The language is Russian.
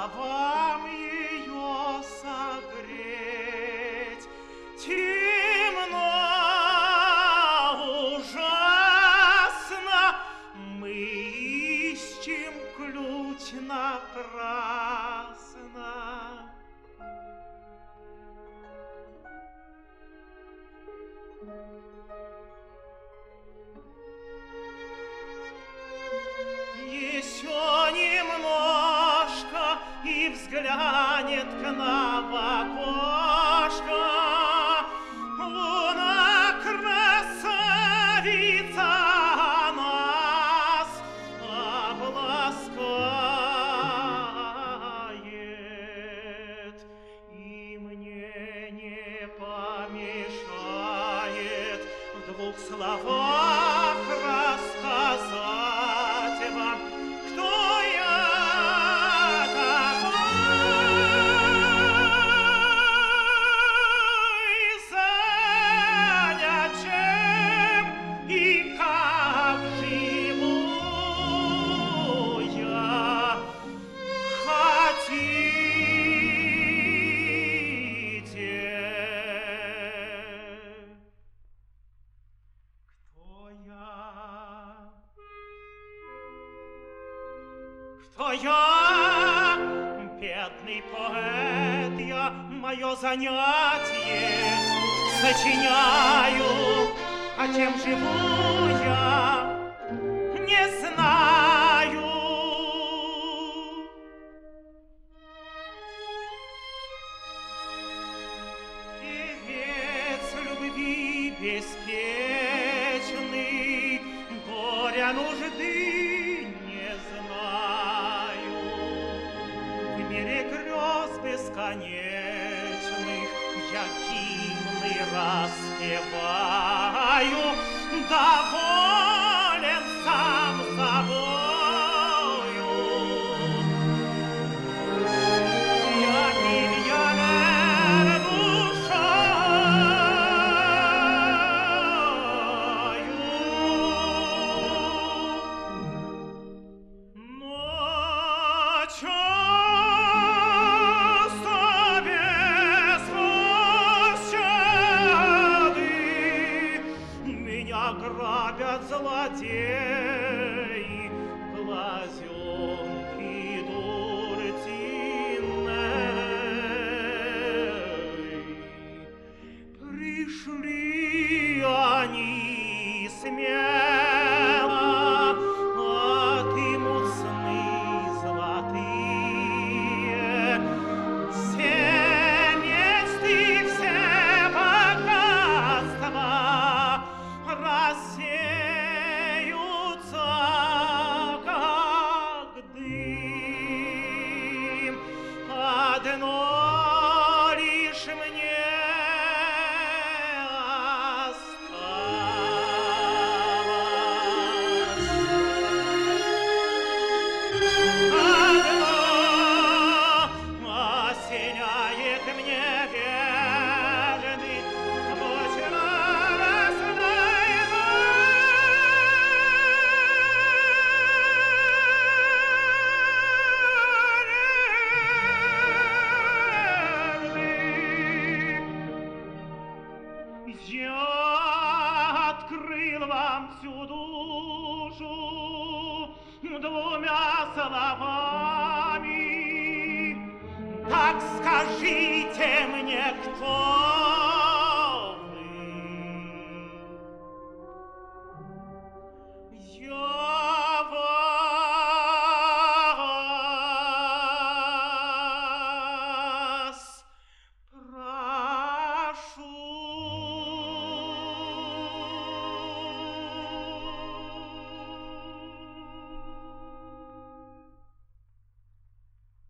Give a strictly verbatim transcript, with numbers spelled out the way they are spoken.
вам ее согреть. Темно, ужасно, мы ищем ключ напрасно. Еще немножко и взглянет к нам в окошко луна, красавица, нас обласкает, и мне не помешает в двух словах рассказать вам, кто я такой, занят чем и как живу я. Хотите? Кто я? Кто я? Бедный поэт я, мое занятие сочиняю, а чем живу я, не знаю. Певец любви беспечный, горя нужды не знаю. В мире грез бесконечных я гимны распеваю, доволен сам собою. Я миллионер душою, но часто без пощады меня грабят злодеи, глазенки дуртиной. Пришли они смело, отымут сны золотые, все мечты, все богатства рассеются, как дым. Одно лишь мне осталось. Одно осеняет мне верный луч радостной надежды. Я открыл вам всю душу двумя словами. Так скажите мне, кто